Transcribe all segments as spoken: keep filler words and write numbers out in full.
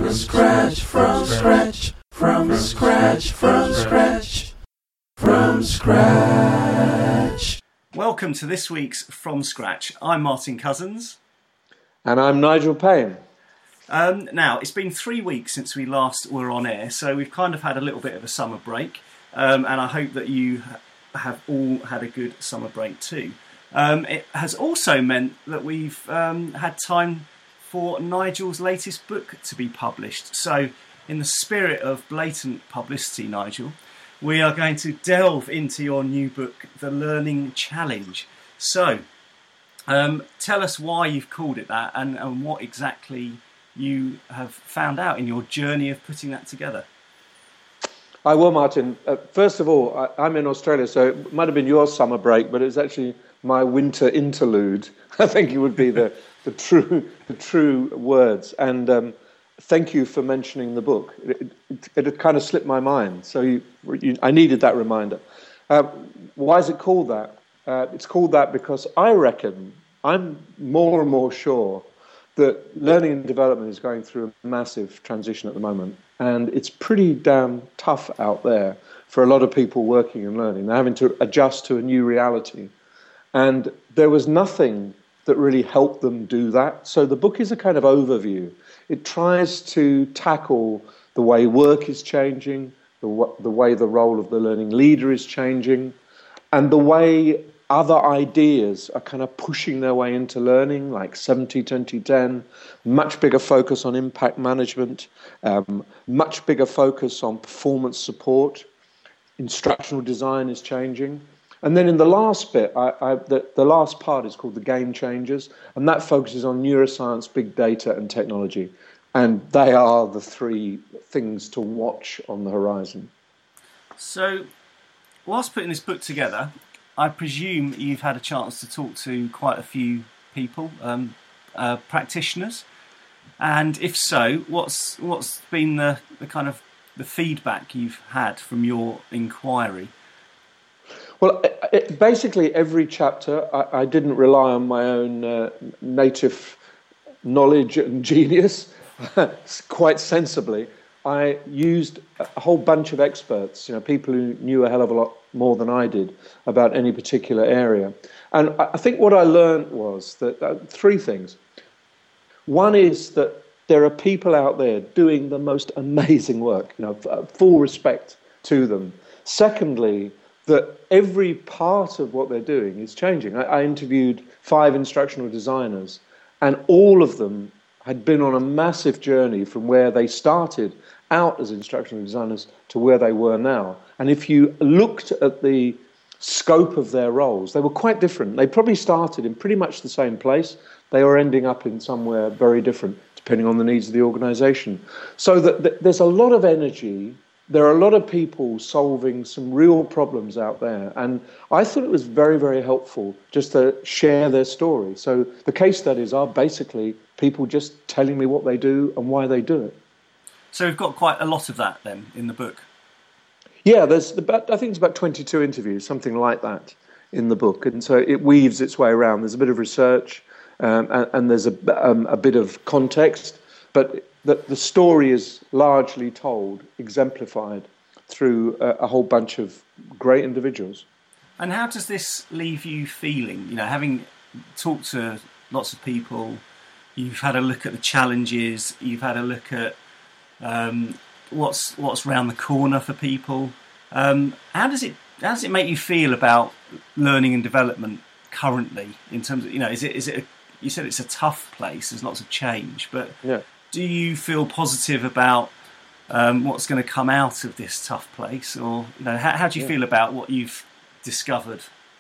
From scratch, from scratch, from scratch, from scratch, from scratch. Welcome to this week's From Scratch. I'm Martin Cousins. And I'm Nigel Payne. Um, now, it's been three weeks since we last were on air, so we've kind of had a little bit of a summer break, um, and I hope that you have all had a good summer break too. Um, it has also meant that we've um, had time for Nigel's latest book to be published. So, in the spirit of blatant publicity, Nigel, we are going to delve into your new book, The Learning Challenge. So, um, tell us why you've called it that and, and what exactly you have found out in your journey of putting that together. I will, Martin. Uh, first of all, I, I'm in Australia, so it might have been your summer break, but it's actually my winter interlude. I think it would be the, the true the true words. And um, thank you for mentioning the book. It, it, it had kind of slipped my mind, so you, you, I needed that reminder. Uh, why is it called that? Uh, it's called that because I reckon, I'm more and more sure that learning and development is going through a massive transition at the moment. And it's pretty damn tough out there for a lot of people working and learning. They're having to adjust to a new reality. And there was nothing that really helped them do that. So the book is a kind of overview. It tries to tackle the way work is changing, the, w- the way the role of the learning leader is changing, and the way other ideas are kind of pushing their way into learning, like seventy twenty ten, much bigger focus on impact management, um, much bigger focus on performance support, instructional design is changing. And then in the last bit, I, I, the, the last part is called The Game Changers, and that focuses on neuroscience, big data, and technology. And they are the three things to watch on the horizon. So, whilst putting this book together, I presume you've had a chance to talk to quite a few people, um, uh, practitioners, and if so, what's what's been the, the kind of the feedback you've had from your inquiry? Well, it, it, basically every chapter, I, I didn't rely on my own uh, native knowledge and genius, quite sensibly. I used a whole bunch of experts, you know, people who knew a hell of a lot more than I did about any particular area. And I think what I learned was that uh, three things. One is that there are people out there doing the most amazing work, you know, full respect to them. Secondly, that every part of what they're doing is changing. I, I interviewed five instructional designers, and all of them had been on a massive journey from where they started out as instructional designers to where they were now. And if you looked at the scope of their roles, they were quite different. They probably started in pretty much the same place. They were ending up in somewhere very different, depending on the needs of the organization. So that, that there's a lot of energy. There are a lot of people solving some real problems out there. And I thought it was very, very helpful just to share their story. So the case studies are basically people just telling me what they do and why they do it. So we've got quite a lot of that then in the book. Yeah, there's about, I think it's about twenty-two interviews, something like that, in the book. And so it weaves its way around. There's a bit of research um, and, and there's a, um, a bit of context, but the, the story is largely told, exemplified through a, a whole bunch of great individuals. And how does this leave you feeling? You know, having talked to lots of people, you've had a look at the challenges, you've had a look at um, what's what's around the corner for people. Um, how does it how does it make you feel about learning and development currently? In terms of, you know, is it is it a, you said it's a tough place. There's lots of change, but yeah. Do you feel positive about um, what's going to come out of this tough place, or you know, how, how do you yeah. feel about what you've discovered?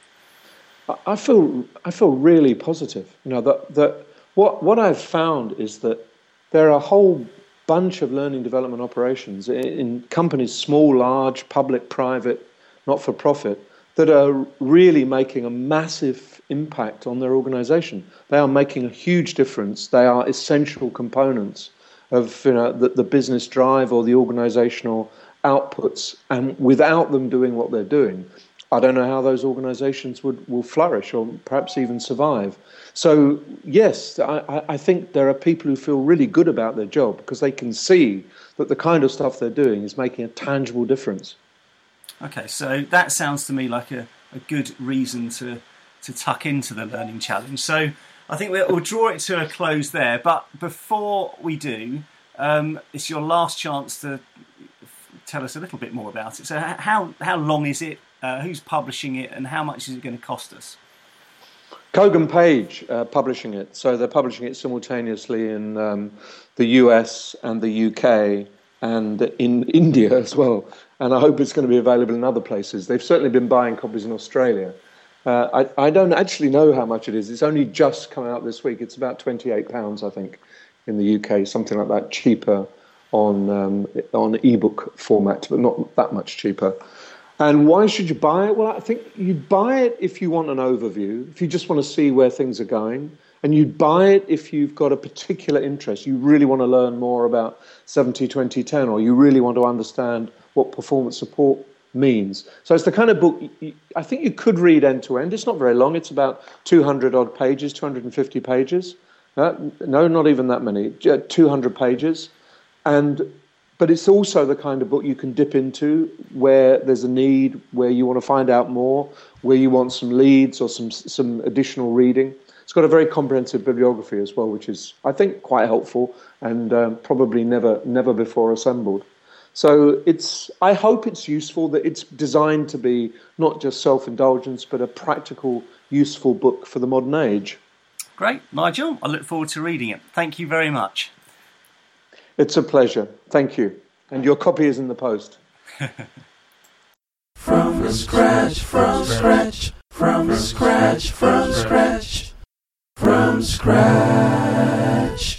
I feel I feel really positive. You know, that that what what I've found is that there are a whole bunch of learning development operations in, in companies, small, large, public, private, not for profit, that are really making a massive impact on their organization. They are making a huge difference. They are essential components of, you know, the, the business drive or the organizational outputs. And without them doing what they're doing, I don't know how those organisations would will flourish or perhaps even survive. So yes, I, I think there are people who feel really good about their job because they can see that the kind of stuff they're doing is making a tangible difference. Okay, so that sounds to me like a, a good reason to to tuck into the Learning Challenge. So I think we'll, we'll draw it to a close there. But before we do, um, it's your last chance to tell us a little bit more about it. So how how long is it? Uh, who's publishing it, and how much is it going to cost us? Kogan Page uh, publishing it. So they're publishing it simultaneously in um, the U S and the U K and in India as well. And I hope it's going to be available in other places. They've certainly been buying copies in Australia. Uh, I, I don't actually know how much it is. It's only just come out this week. It's about twenty-eight pounds, I think, in the U K, something like that, cheaper on um, on ebook format, but not that much cheaper. And why should you buy it? Well, I think you'd buy it if you want an overview, if you just want to see where things are going. And you'd buy it if you've got a particular interest. You really want to learn more about seventy twenty ten, or you really want to understand what performance support means. So it's the kind of book you, I think you could read end to end. It's not very long. It's about two hundred odd pages, two hundred fifty pages. Uh, no, not even that many, two hundred pages. And But it's also the kind of book you can dip into where there's a need, where you want to find out more, where you want some leads or some some additional reading. It's got a very comprehensive bibliography as well, which is, I think, quite helpful and um, probably never never before assembled. So it's. I hope it's useful, that it's designed to be not just self-indulgence, but a practical, useful book for the modern age. Great, Nigel. I look forward to reading it. Thank you very much. It's a pleasure. Thank you. And your copy is in the post. From scratch, from scratch, from scratch, from scratch, from scratch.